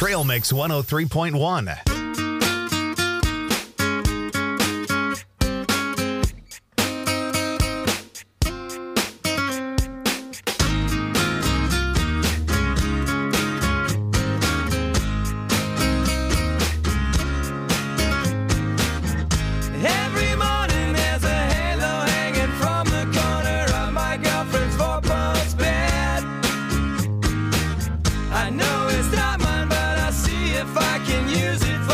Trail Mix 103.1. Every morning there's a halo hanging from the corner of my girlfriend's four-post bed. I know it's not mine, but I'll see if I can use it for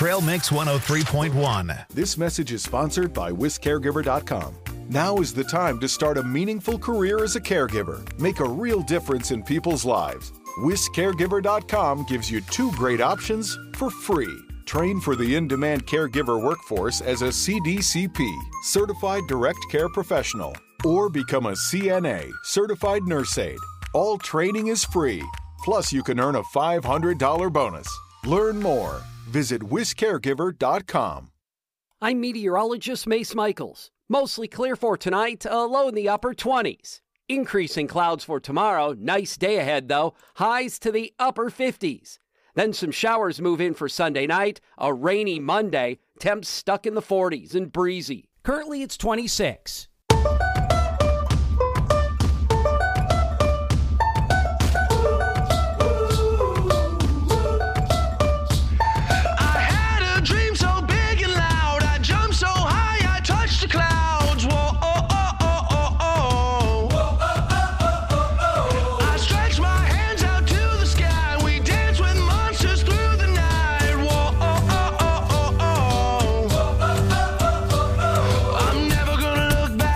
Trail Mix 103.1. This message is sponsored by WisCaregiver.com. Now is the time to start a meaningful career as a caregiver. Make a real difference in people's lives. WisCaregiver.com gives you 2 great options for free. Train for the in-demand caregiver workforce as a CDCP, Certified Direct Care Professional, or become a CNA, Certified Nurse Aide. All training is free. Plus, you can earn a $500 bonus. Learn more. Visit WisCaregiver.com. I'm meteorologist Mace Michaels. Mostly clear for tonight, a low in the upper 20s. Increasing clouds for tomorrow. Nice day ahead, though. Highs to the upper 50s. Then some showers move in for Sunday night. A rainy Monday. Temps stuck in the 40s and breezy. Currently, it's 26. I'm never gonna look back.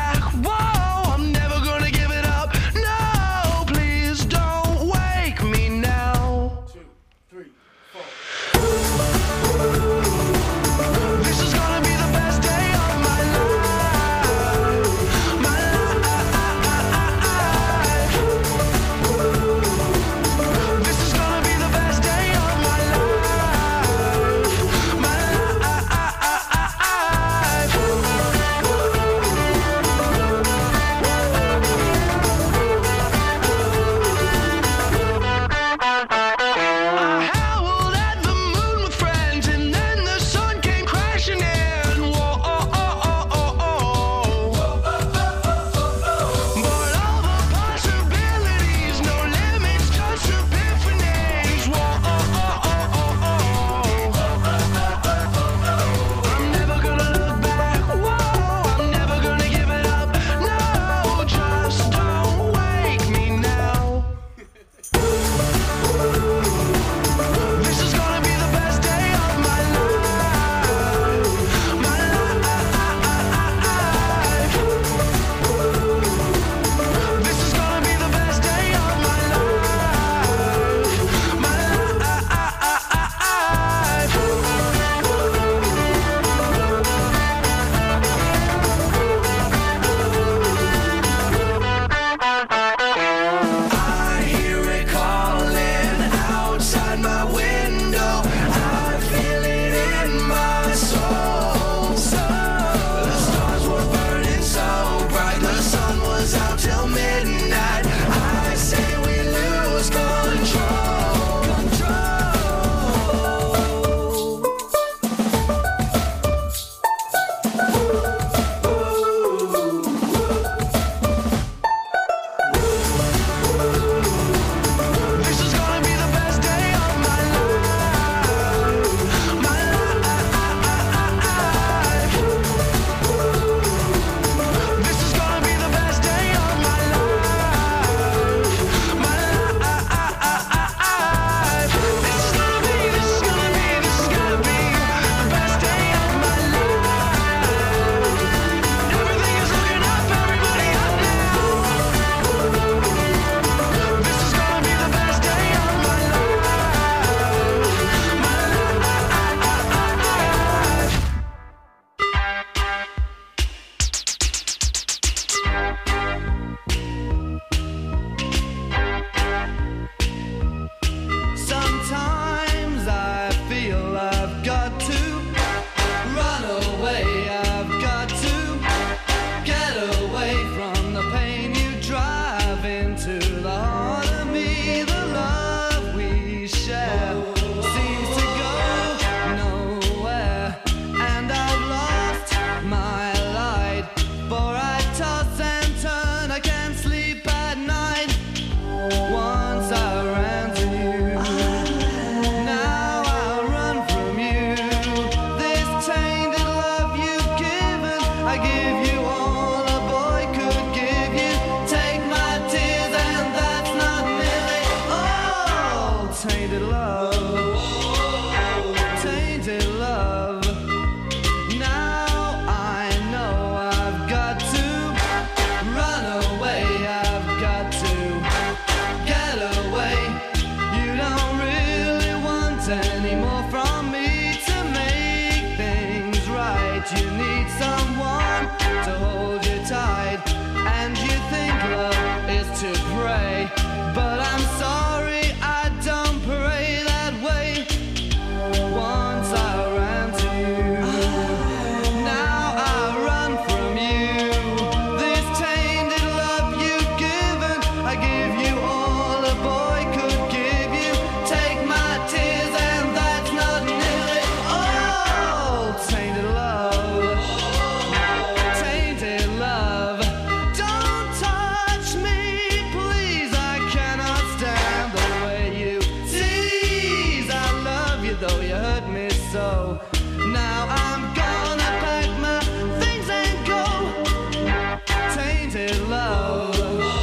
but you need someone to hold you tight. And you think love is to pray, but I'm sorry, I don't pray that way. Once I ran to you, now I run from you. This tainted love you've given, I give you all a boy could give you. Take my tears and that's not nearly all. Tainted love, tainted love. Don't touch me, please, I cannot stand the way you tease. I love you though you hurt me so. Now I'm gonna pack my things and go. Tainted love,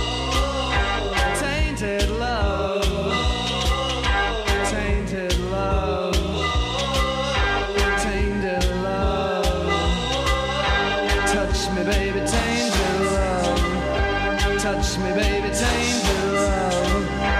tainted love, tainted love, tainted love. Touch me, baby, tainted love. Touch me, baby, tainted love.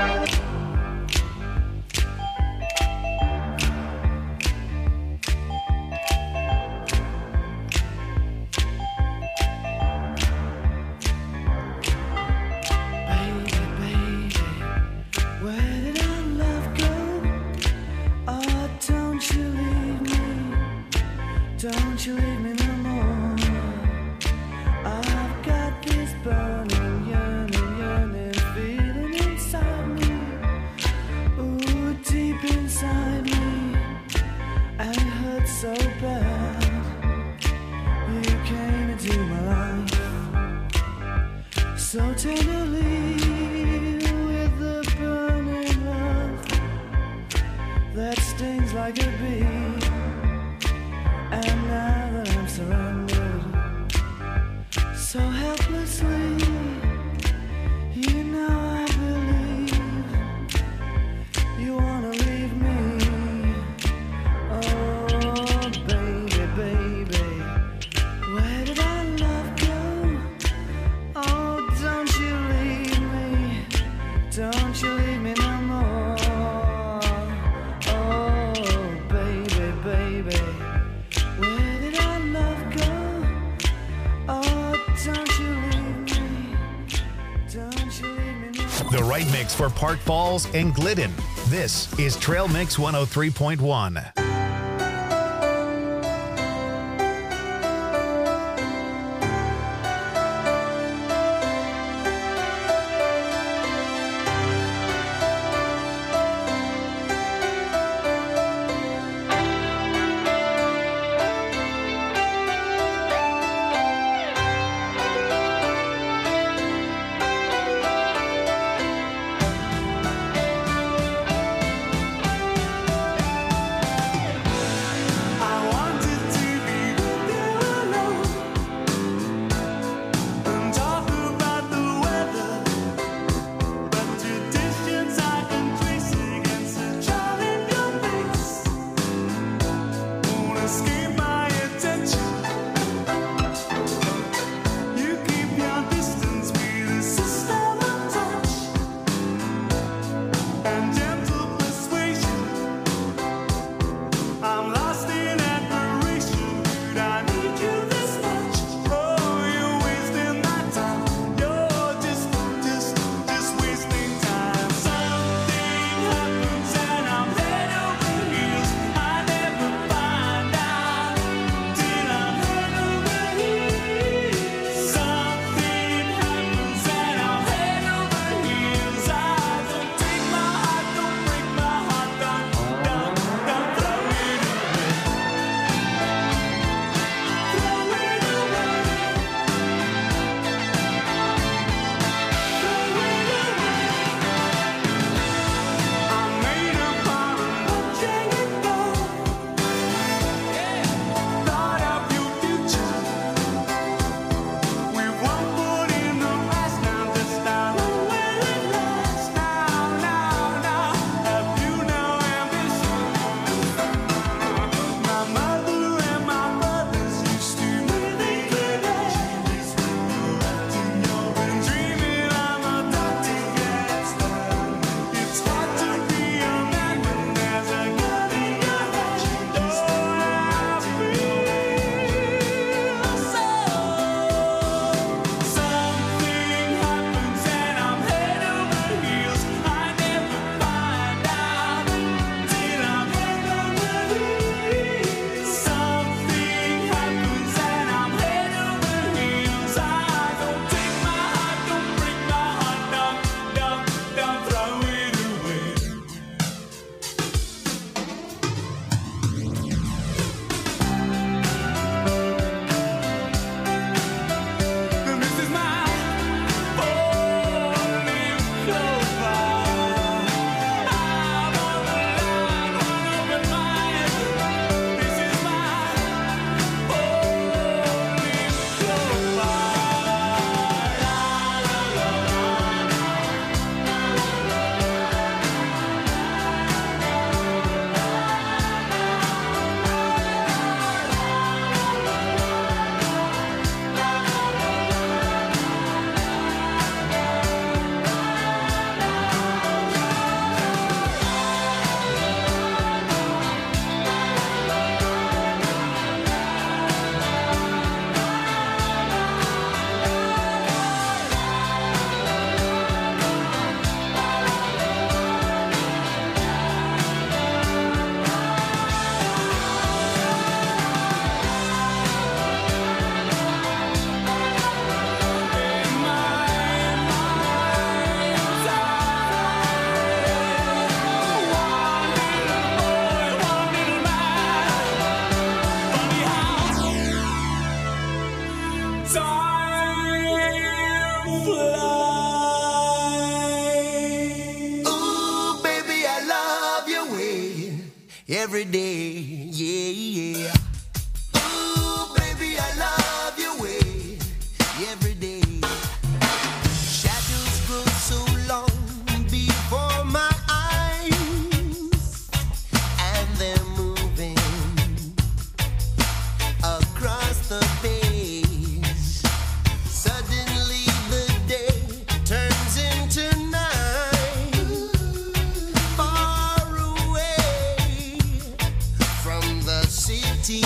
Baby, baby, where did our love go? Oh, don't you leave me. Don't you leave me no more. I've got this burning, yearning feeling inside me. Ooh, deep inside me. And it hurts so bad. You came into my life so tenderly with the burning love that stings like a bee. And now that I'm surrounded so helplessly, you know I believe you wanna leave me. Oh, baby, baby, where did our love go? Oh, don't you leave me, don't you leave me no more. Oh, baby, baby, where did our love go? Oh, don't you leave me, don't you leave me no more. The right mix for Park Falls and Glidden. This is Trail Mix 103.1. every day, yeah. Ooh, baby, I love your way every day. Shadows grow so long before my eyes, and they're moving across the page. Suddenly the day turns into night, far away from the city.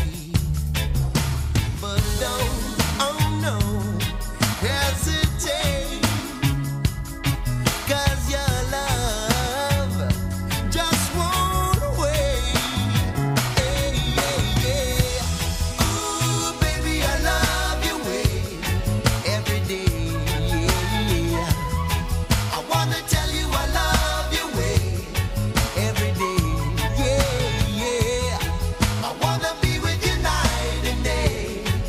But don't, oh no, hesitate, 'cause your love just won't wait. Hey, yeah, yeah. Ooh, baby, I love your way every day. Yeah. I wanna tell you I love your way every day. Yeah, yeah. I wanna be with you night and day.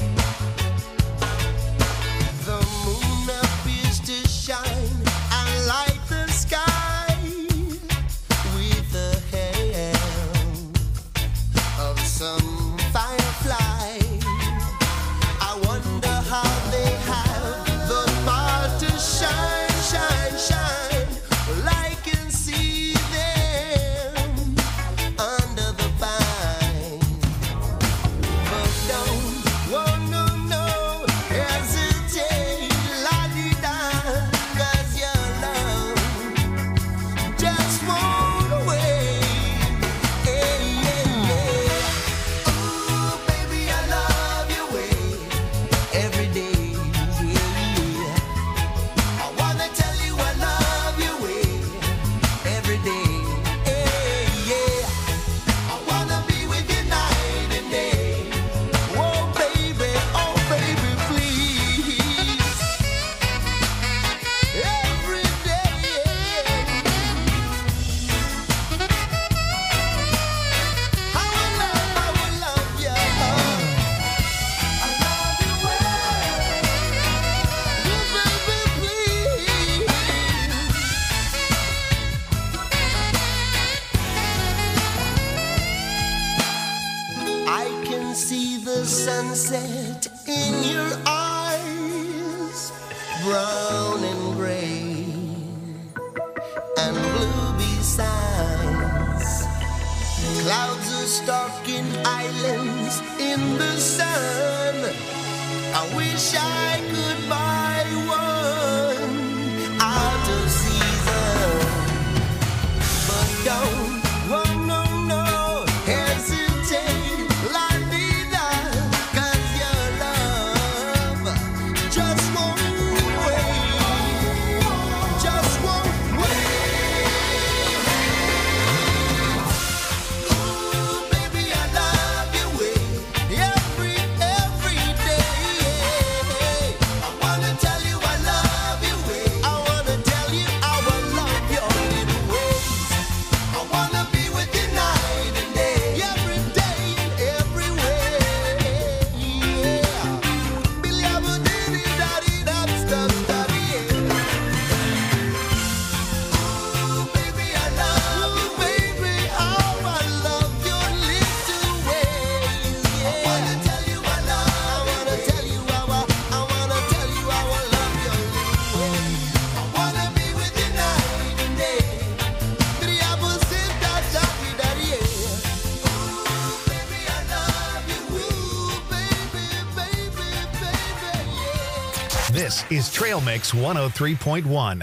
The moon appears to shine and light the sky with the help of some firefly. I wonder how they have the power to shine, shine, shine. Well, I can see them under the vine. But don't, oh no, no, hesitate, la-di-da, 'cause your love just won't wait. Hey, yeah, yeah. Ooh, baby, I love your way every day. Yeah. I wanna tell you I love your way every day. Hey, yeah. I wanna be with you night and day. Oh baby, please. Every day. I will love you. I love you well. Baby, please. I can see the sunset in your eyes, brown and gray and blue besides. Clouds are stalking islands in the sun. I wish I could buy one out of season. But don't, oh no, no, hesitate, la-di-da, 'cause your love just won't wait, just won't wait. Ooh, baby, I love your way every day. I wanna tell you I love your way. I wanna tell you I will love your little ways. I wanna be with you night and day, every day and everywhere. Yeah. Billy, I will daddy, ooh, baby, I love you, baby. Oh, I love your little ways. Yeah. I wanna tell you I love. I wanna tell you I will love your little ways. I wanna be with you night and day. Three apples sit that daddy, yeah. Ooh, baby, I love you. Ooh, baby, yeah. This is Trail Mix 103.1.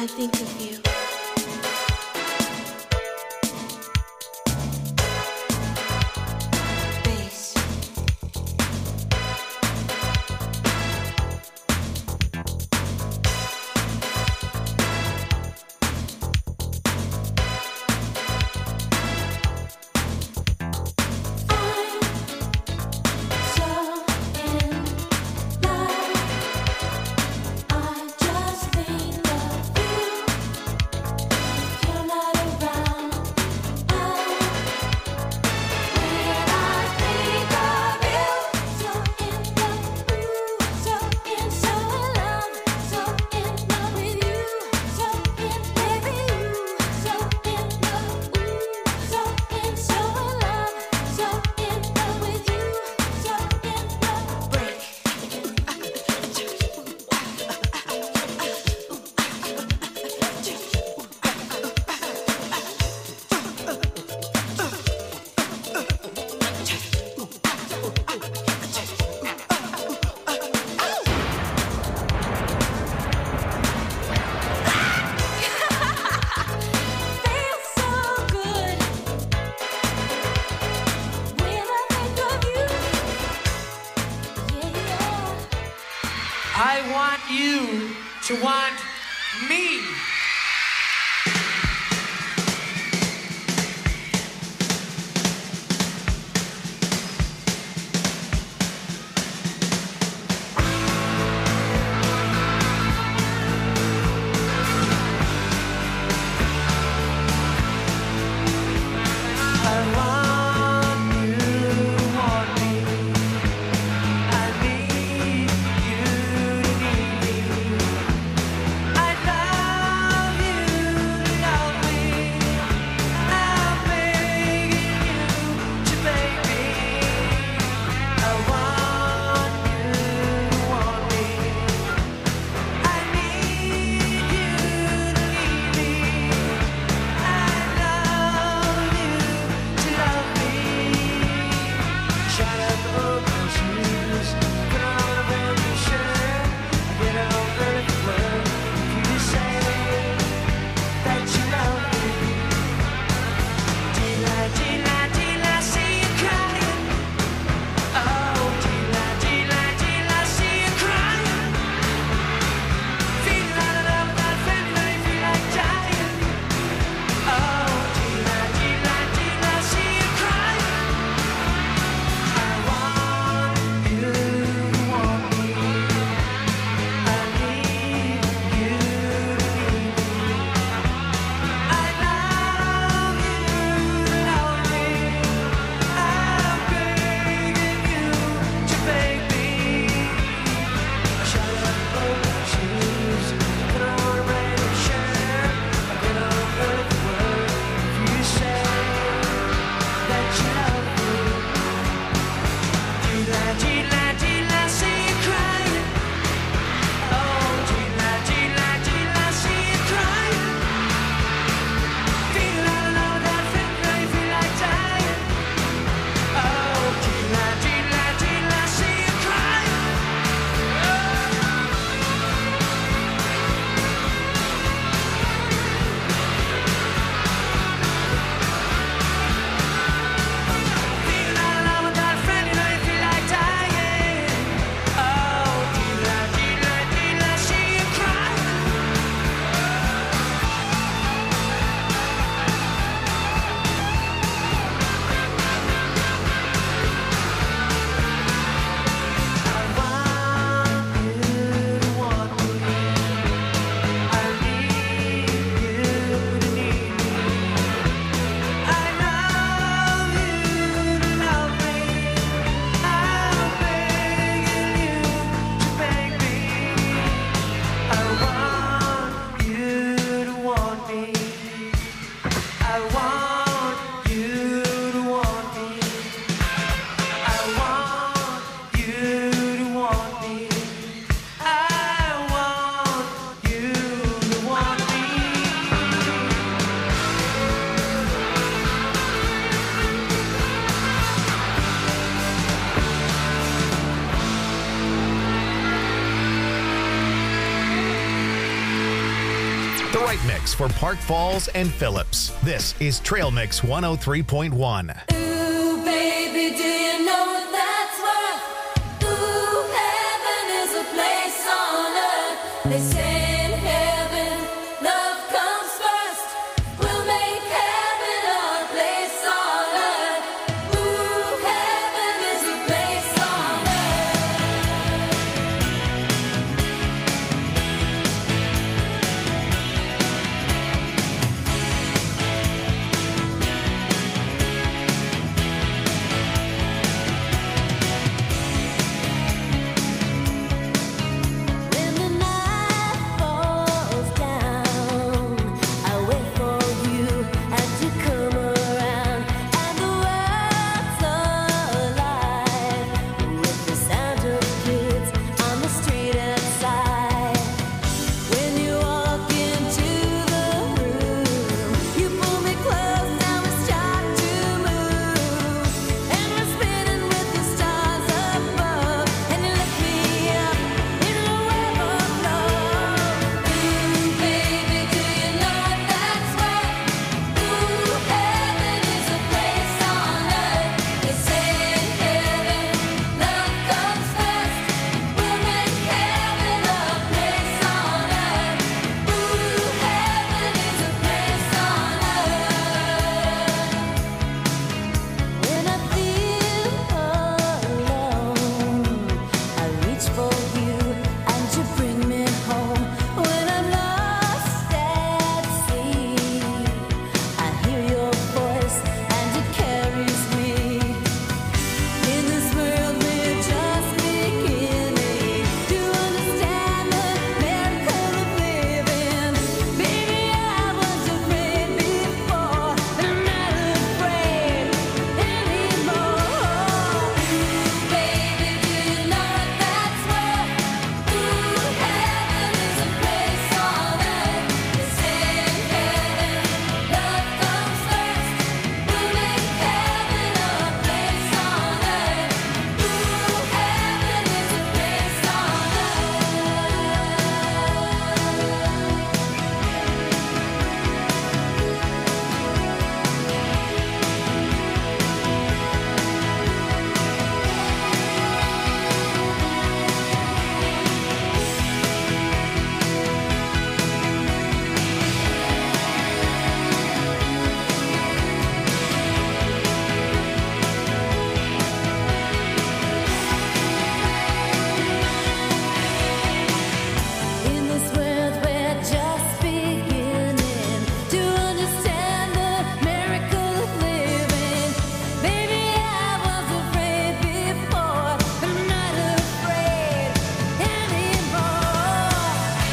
I think of you. Bass. I want you to want me. I love The right mix for Park Falls and Phillips. This is Trail Mix 103.1. Ooh, baby, do you know that's worth? Ooh, heaven is a place on earth. They say in heaven, love comes first. We'll make heaven our place on earth. Ooh, heaven is a place on When the night falls down, I wait for you and you come around, and the world's alive with the sound of kids on the street outside. When you walk into the room, you pull me close, now we start to move, and we're spinning with the stars above, and you lift me up in a web of love. Ooh, baby, do you know what that's worth? Ooh, heaven is a place on earth. They say in heaven, love comes first. We'll make heaven a place on earth. Ooh, heaven is a place on earth. When I feel alone, I reach for you and you bring me home. When I'm lost at sea, I hear your voice and it carries me. In this world we're just beginning to understand the miracle of living. Baby, I was afraid before, but I'm not afraid anymore. Baby, do you know what that's worth? Ooh, heaven is a place on earth. They say in heaven, love comes first. We'll make heaven a place on earth. Ooh, heaven is a place on In this world we're just beginning to understand the miracle of living. Baby, I was afraid before, but I'm not afraid anymore.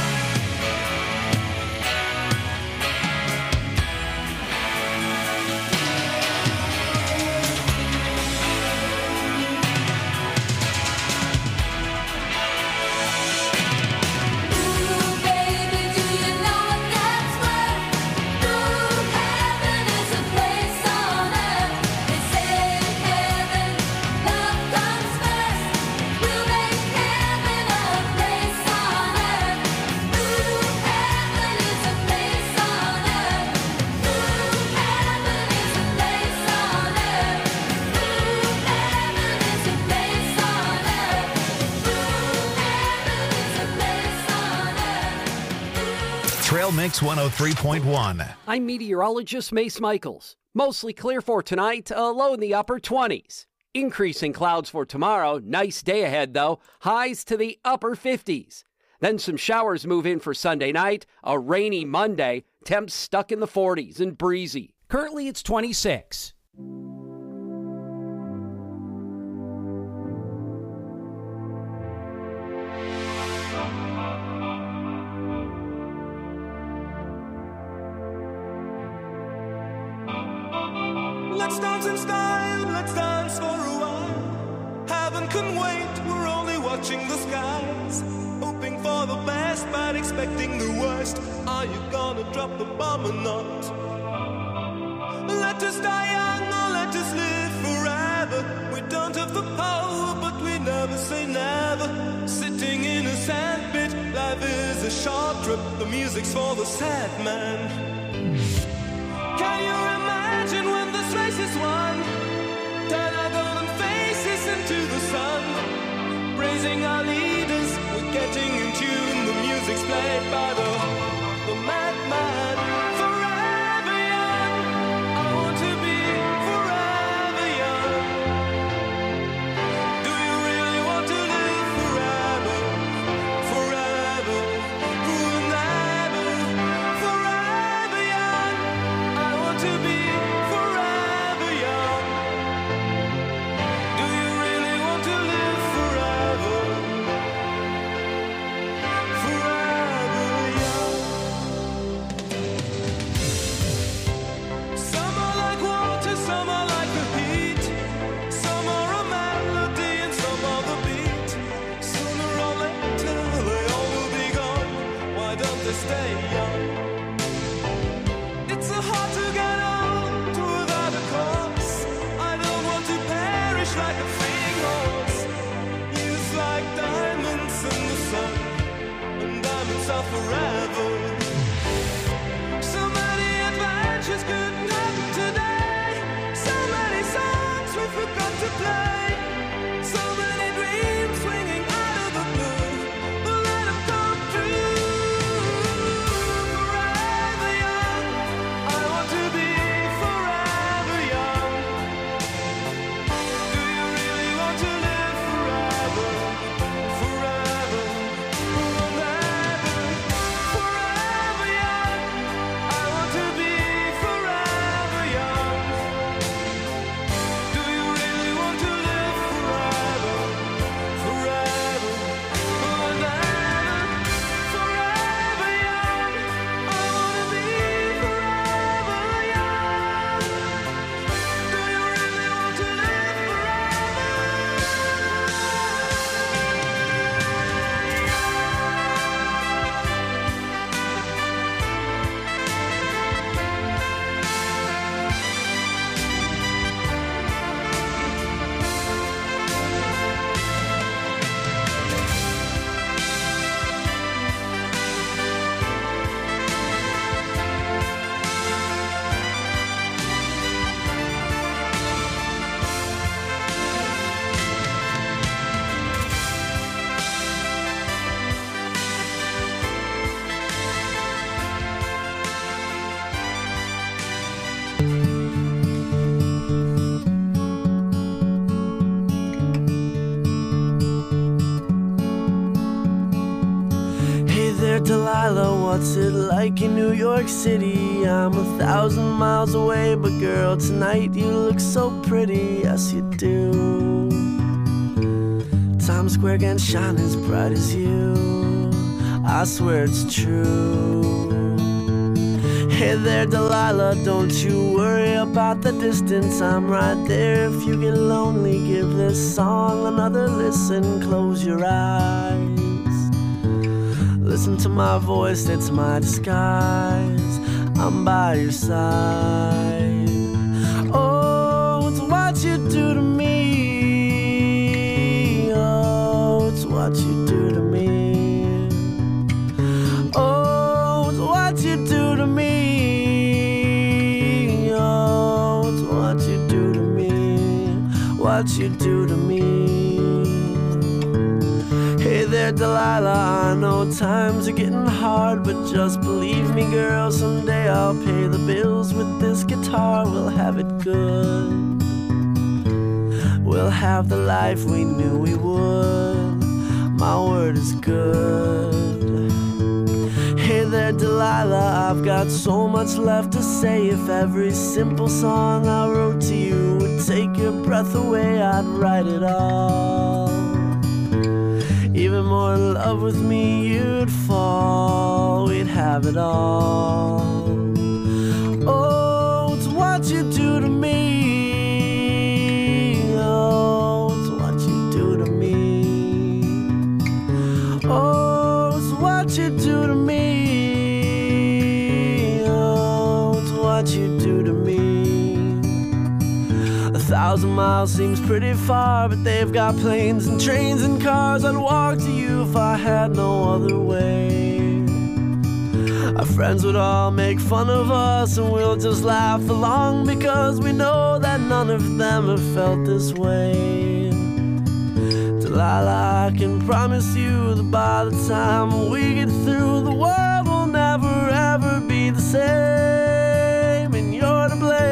Ooh, baby, do you know what that's worth? Ooh, heaven is a place on earth. They say in heaven, love comes first. We'll make heaven a place on earth. Ooh, heaven is a place on earth. Ooh, heaven is a place on earth. Ooh, heaven is a place on earth. Ooh, heaven is a place on earth. Trail Mix 103.1. I'm meteorologist Mace Michaels. Mostly clear for tonight, a low in the upper 20s. Increasing clouds for tomorrow, nice day ahead though, highs to the upper 50s. Then some showers move in for Sunday night, a rainy Monday, temps stuck in the 40s and breezy. Currently it's 26. Let's dance in style, let's dance for a while. Heaven can wait, we're only watching the skies. Hoping for the best, but expecting the worst. Are you gonna drop the bomb or not? Let us die young or let us live forever. We don't have the power, but we never say never. Sitting in a sandpit, like Life is a short trip, the music's for the sad man. Can you imagine when this race is won? Turn our golden faces into the sun. Praising our leaders, we're getting in tune. The music's played by the madman. Forever young, I want to be forever young. Do you really want to live forever? Forever, forever, forever young. I want to be forever young. Do you really want to live forever? Forever young. Some are like water, some are like the heat. Some are a melody and some are the beat. Sooner or later they all will be gone. Why don't they stay young? It's so hard to get old without a cause. I don't want to perish like a fleeing horse. Used like diamonds in the sun, and diamonds are forever. So many adventures couldn't happen today. So many songs we forgot to play. So many dreams swinging out of the blue. But let them come true. Forever young, I want to be forever young. Do you really want to live forever? Forever, forever, forever young. I want to be forever young. Do you really want to live forever? Forever, forever, forever young. I want to be forever young. Do you really want to live Hey there, Delilah, what's it like in New York City? I'm 1,000 miles away, but girl, tonight you look so pretty, yes you do. Times Square can shine as bright as you, I swear it's true. Hey there, Delilah, don't you worry about the distance, I'm right there. If you get lonely, give this song another listen, close your eyes. Listen to my voice, it's my disguise. I'm by your side. Oh, it's what you do to me. Oh, it's what you do to me. Oh, it's what you do to me. Oh, it's what you do to me. What you do to me. Hey there, Delilah, I know times are getting hard, but just believe me, girl, someday I'll pay the bills with this guitar. We'll have it good. We'll have the life we knew we would. My word is good. Hey there, Delilah, I've got so much left to say. If every simple song I wrote to you would take your breath away, I'd write it all. Even more in love with me, you'd fall. We'd have it all. Oh, it's what you do to me. Oh, it's what you do to me. Oh, it's what you do to me. Oh, it's what you do to me. 1,000 miles seems pretty far, but they've got planes and trains and cars. I'd walk to you if I had no other way. Our friends would all make fun of us, and we'll just laugh along, because we know that none of them have felt this way. Delilah, I can promise you that by the time we get through, the world will never ever be the same, and you're to blame.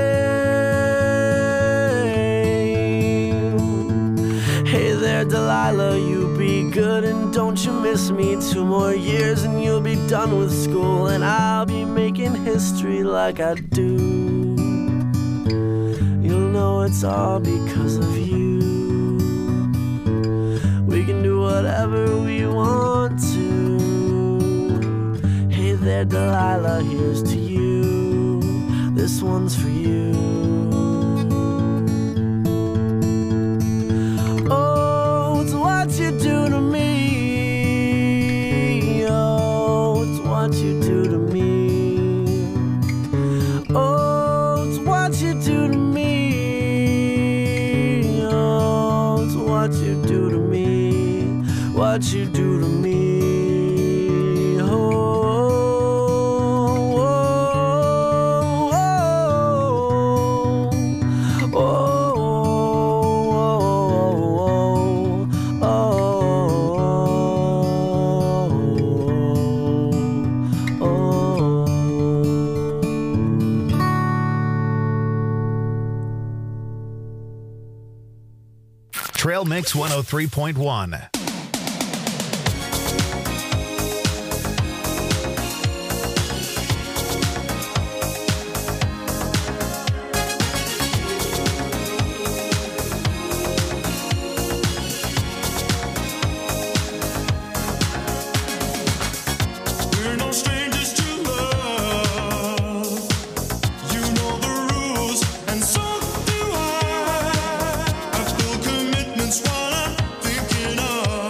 Hey there, Delilah, you be good and don't you miss me. 2 more years and you'll be done with school, and I'll be making history like I do. You'll know it's all because of you. We can do whatever we want to. Hey there, Delilah, here's to you. This one's for you. Oh, it's what you do to me. Oh, it's what you do to me. Oh, it's what you do to me. Oh, it's what you do to me. What you do to me. Oh, oh, oh, oh, oh, oh. Trail Mix 103.1. We're no strangers to love. You know the rules, and so do I. I feel commitment's what I'm thinking of.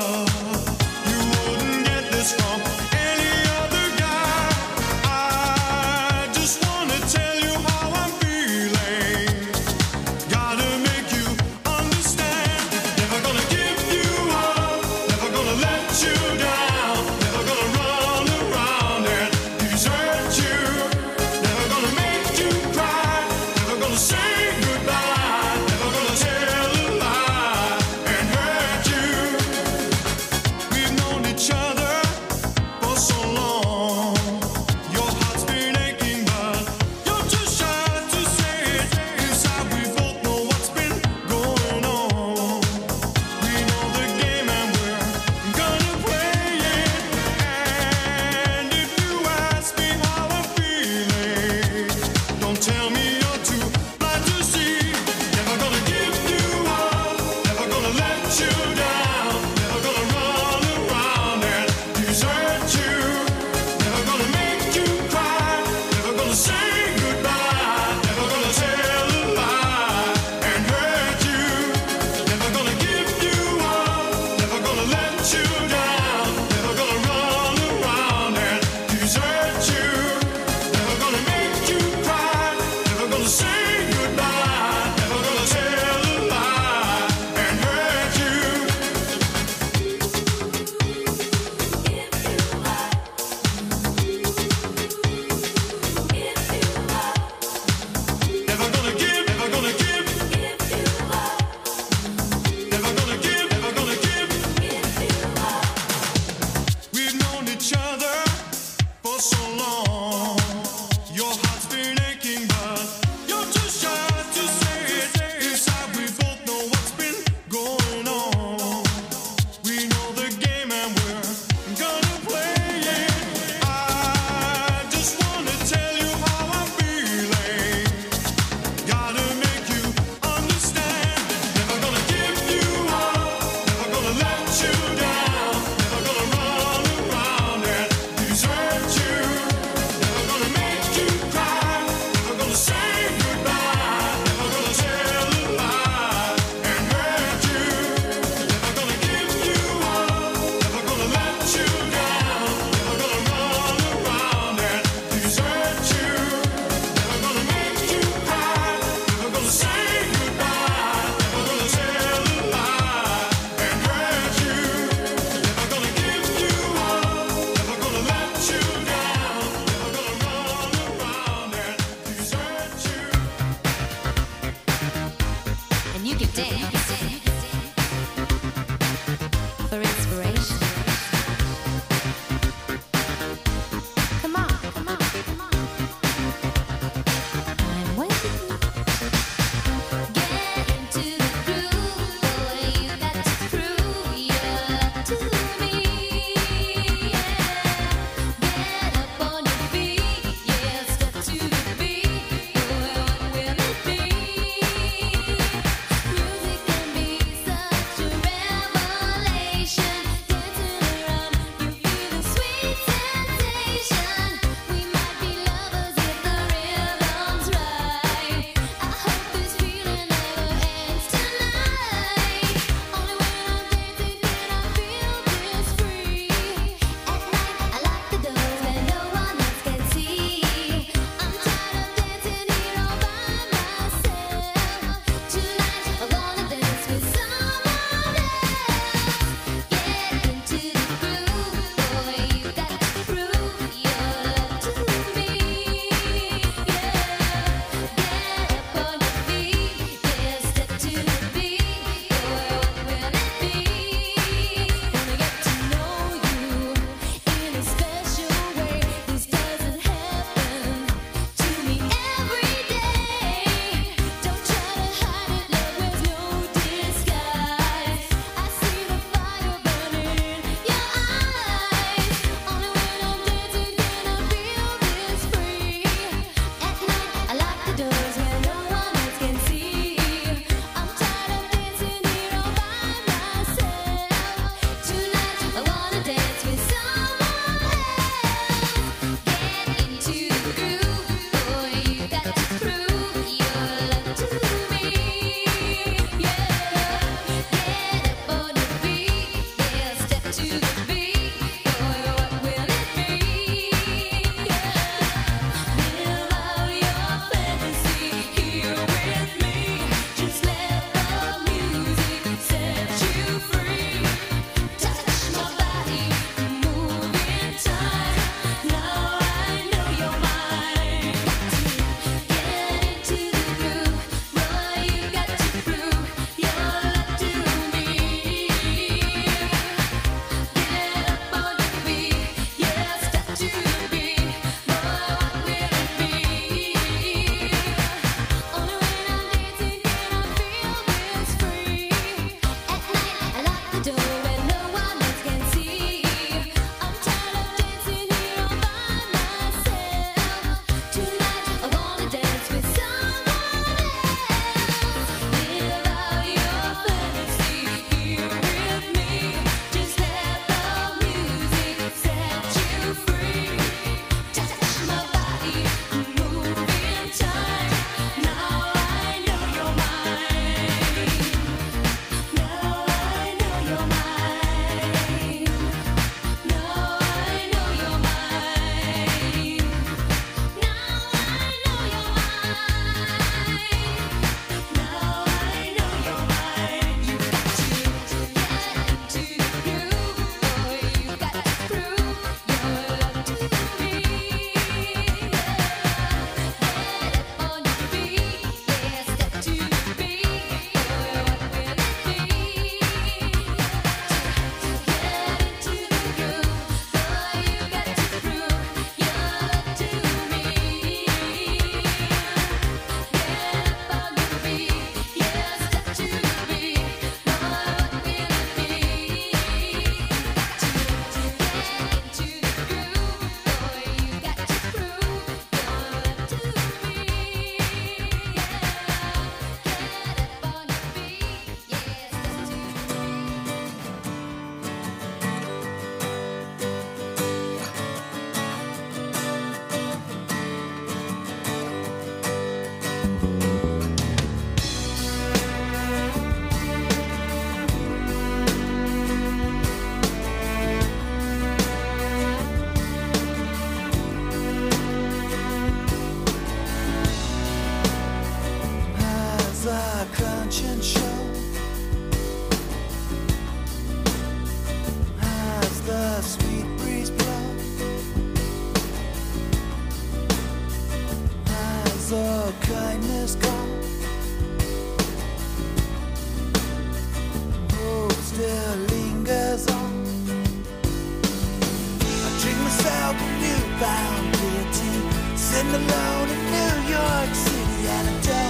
attention show. As the sweet breeze blows, as the kindness goes, hope still lingers on. I drink myself a newfound guillotine, sitting alone in New York City at a